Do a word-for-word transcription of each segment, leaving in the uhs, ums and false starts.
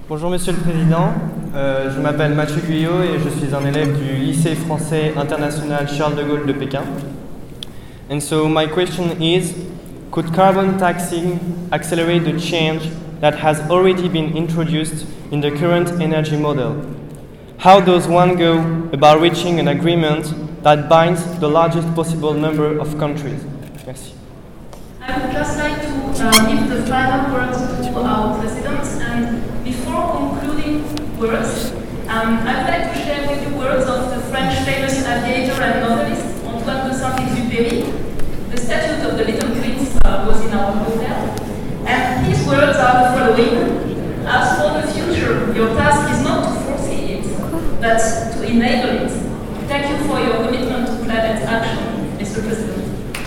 Bonjour Monsieur le Président, euh, je m'appelle Mathieu Guyot et je suis un élève du lycée français international Charles de Gaulle de Pékin. And so my question is, could carbon taxing accelerate the change that has already been introduced in the current energy model? How does one go about reaching an agreement that binds the largest possible number of countries? Merci. I would just like to uh, give the final words to our president, and before concluding words, um, I would like to share with you words of the French famous aviator and novelist Antoine de Saint-Exupéry. The statue of the Little Prince uh, was in our hotel, and his words are the following: as for the future, your task is not to foresee it, but to enable it. Thank you for your commitment to climate action, Mister President.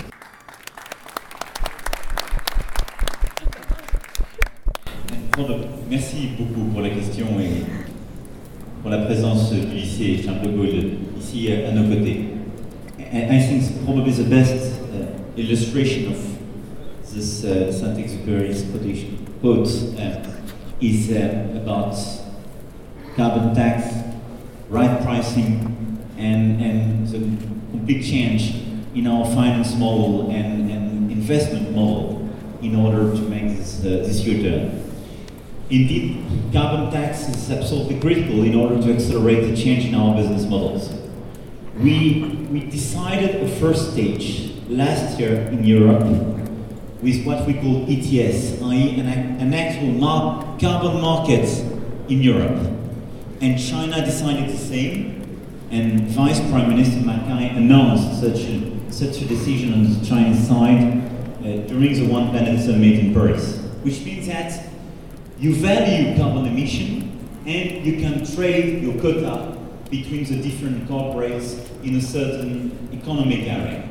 Merci beaucoup pour la question et pour la présence du lycée Charles de Gaulle ici à nos côtés. I think probably the best uh, illustration of this uh, Saint-Exupéry's quote uh, is uh, about carbon tax, right pricing, and, and the complete change in our finance model and, and investment model in order to make this, uh, this U-turn. Indeed, carbon tax is absolutely critical in order to accelerate the change in our business models. We, we decided a first stage last year in Europe with what we call E T S, that is an, an actual mar carbon market in Europe. And China decided the same, and Vice Prime Minister Mackay announced such a, such a decision on the Chinese side uh, during the One Planet Summit in Paris, which means that you value carbon emission and you can trade your quota between the different corporates in a certain economic area.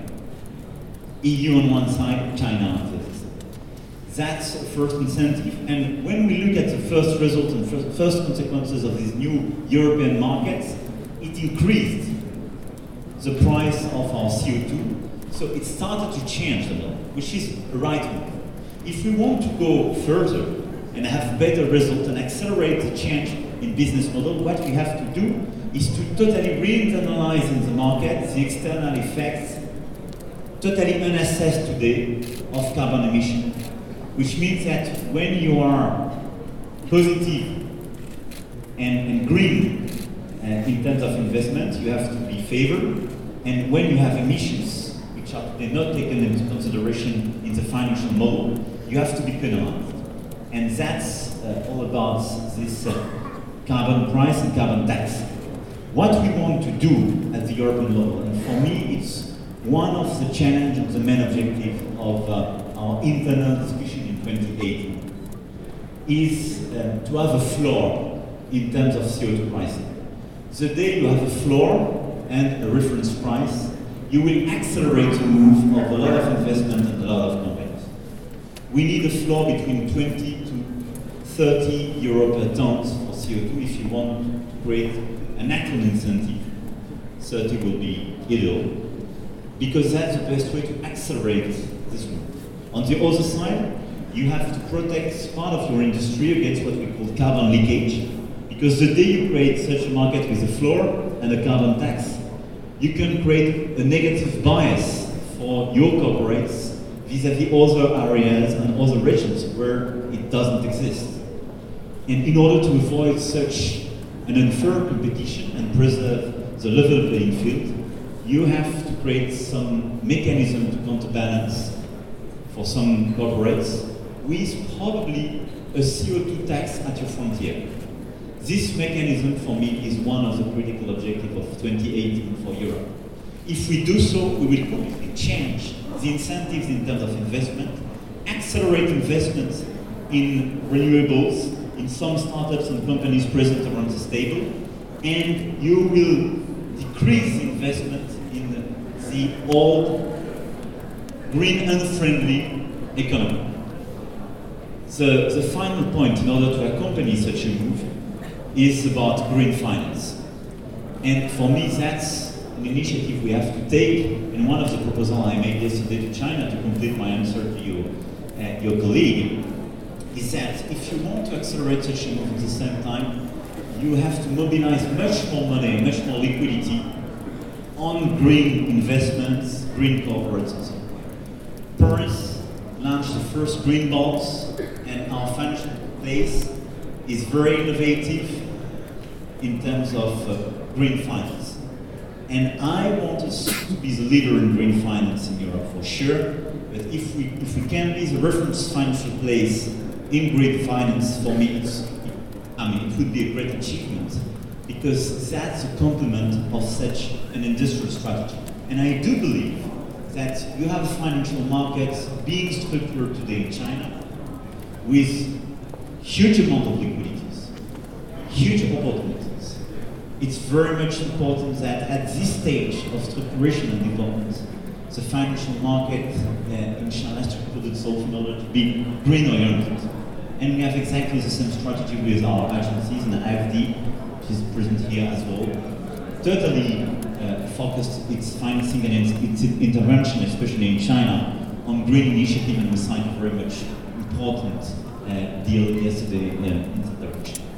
E U on one side, China on the other side. That's the first incentive. And when we look at the first results and first, first consequences of these new European markets, it increased the price of our C O two. So it started to change the model, which is a right move. If we want to go further and have better results and accelerate the change in business model, what we have to do is to totally re-internalize in the market the external effects totally unassessed today of carbon emission. Which means that when you are positive and, and green uh, in terms of investment, you have to be favored, and when you have emissions, which are they're not taken into consideration in the financial model, you have to be penalized. And that's uh, all about this uh, carbon price and carbon tax. What we want to do at the European level, and for me it's one of the challenges, the main objective of uh, our internal discussion in twenty eighteen, is uh, to have a floor in terms of C O two pricing. The day you have a floor and a reference price, you will accelerate the move of a lot of investment and a lot of companies. We need a floor between twenty to thirty euro per ton for C O two if you want to create an actual incentive. thirty will be ideal, because that's the best way to accelerate this move. On the other side, you have to protect part of your industry against what we call carbon leakage, because the day you create such a market with a floor and a carbon tax, you can create a negative bias for your corporates vis-à-vis other areas and other regions where it doesn't exist. And in order to avoid such an unfair competition and preserve the level playing field, you have to create some mechanism to counterbalance for some corporates with probably a C O two tax at your frontier. This mechanism for me is one of the critical objectives of twenty eighteen for Europe. If we do so, we will completely change the incentives in terms of investment, accelerate investments in renewables, in some startups and companies present around the table, and you will decrease investment in the old green unfriendly economy. The, the final point in order to accompany such a move is about green finance. And for me, that's an initiative we have to take, and one of the proposals I made yesterday to China to complete my answer to your, uh, your colleague is that if you want to accelerate such a move at the same time, you have to mobilize much more money, much more liquidity on green investments, green corporates and so on. Paris launched the first green bonds, and our financial place is very innovative in terms of uh, green finance. And I want us to be the leader in green finance in Europe for sure, but if we, if we can be the reference financial place in green finance, for me, it's, I mean, it would be a great achievement, because that's a complement of such an industrial strategy. And I do believe that you have financial markets being structured today in China with huge amount of liquidities, huge opportunities. It's very much important that at this stage of structuration and development, the financial market uh, in China has to put itself in order to be green oriented. And we have exactly the same strategy with our agencies, and A F D, which is present here as well, totally uh, focused its financing and its, its intervention, especially in China, on green initiative, and we signed a very much important uh, deal yesterday uh, in that direction.